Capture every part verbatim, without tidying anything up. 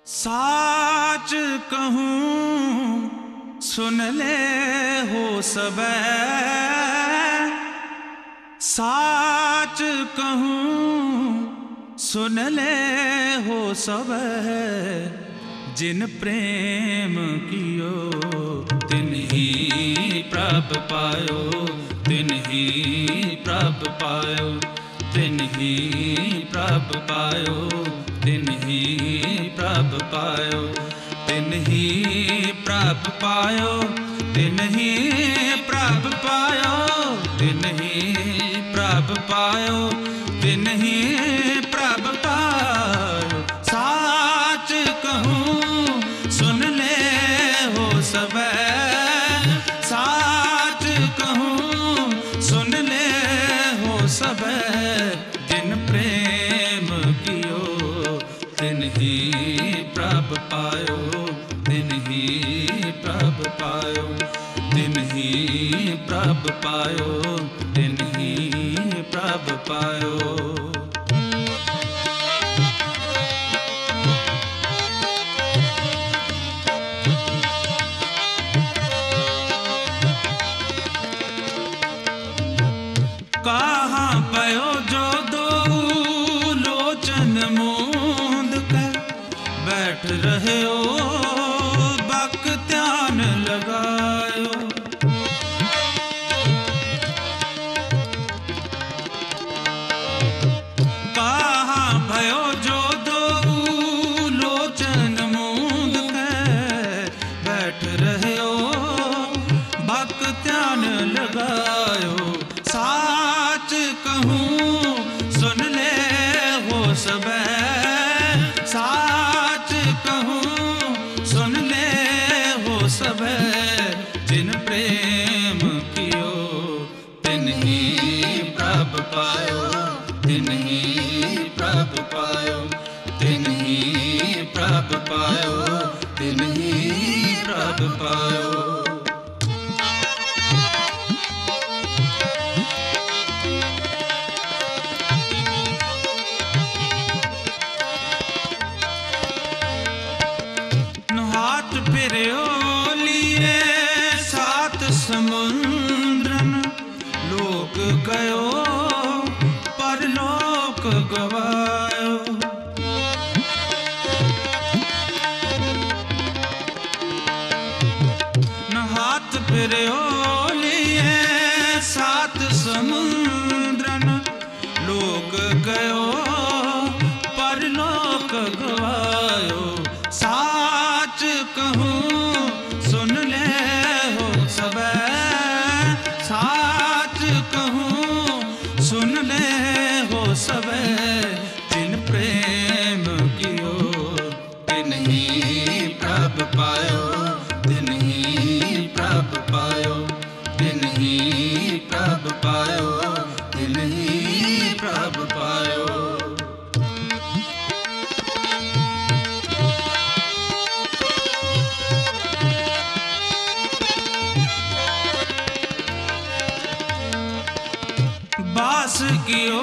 साच कहूँ सुन ले हो सबे, साच कहूँ सुन ले हो सबे। जिन प्रेम कियो तिन ही प्रभ पायो, तिन ही प्रभ पायो, तिन ही प्रभ पायो, तिन ही प्रभ पायो, तिन ही प्रभ पायो, तिन ही प्रभ पायो, तिन ही प्रभ पायो, तिन ही प्रभ पायो। साच कहूँ सुन ले हो सबे, साच कहूँ सुन ले हो सबे। जिन प्रेम कियो तिन ही प्रभ पायो, तिन ही प्रभ पायो, तिन ही प्रभ पायो, तिन ही प्रभ पायो। कहाँ पयो जो दो लोचन मूंद कर बैठ रहे हो बक ध्यान लगायो। कहाँ भयो जो दो लोचन मूंद कर बैठ रहे हो बक ध्यान लगायो। साच कहूँ सुन ले हो सबे, साच कहूँ सुन ले हो सबे। जिन प्रेम कियो तिन ही प्रभ पायो, तिन ही प्रभ पायो, तिन ही प्रभ पायो, तिन ही प्रभ पायो। फिरो लिए सात समुद्रन लोक गयो परलोक गवायो। हाथ फिरो लिए सात समुद्रन लोक गयो परलोक गवायो। साच कहूँ सुन ले हो सबे, साच कहूँ सुन ले हो सबे। जिन प्रेम कियो तिन ही प्रभ पायो, तिन ही प्रभ पायो, तिन ही प्रभ पायो, तिन ही प्रभ पायो। बास कियो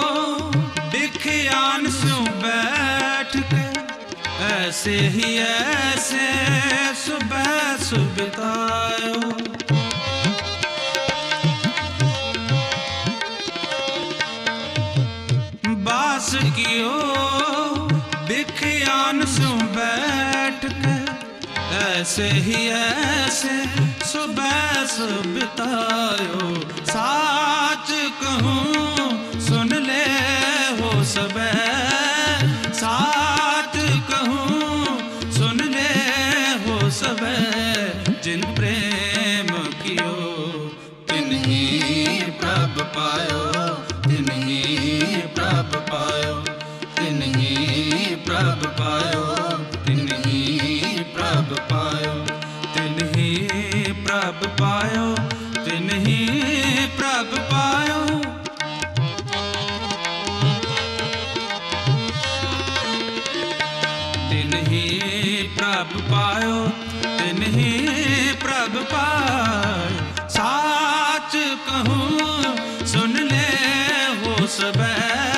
बिखयान सो बैठ के ऐसे ही ऐसे सुबह सुबितायो। बास कियो बिखयान सो बैठ के ऐसे ही ऐसे सुबह सुबितायो। साच कहूँ सुन ले हो सबे, साच कहूँ सुन ले हो सबे। जिन प्रेम कियो तिन ही प्रभ पायो, तिन ही प्रभ पायो, तिन ही प्रभ पायो, तिन ही प्रभ पायो, तिन ही प्रभ पायो, तिन ही प्रभ पायो। तिन ही प्रभ पायो, तिन ही प्रभ पायो। साच कहूँ सुन ले हो सबे।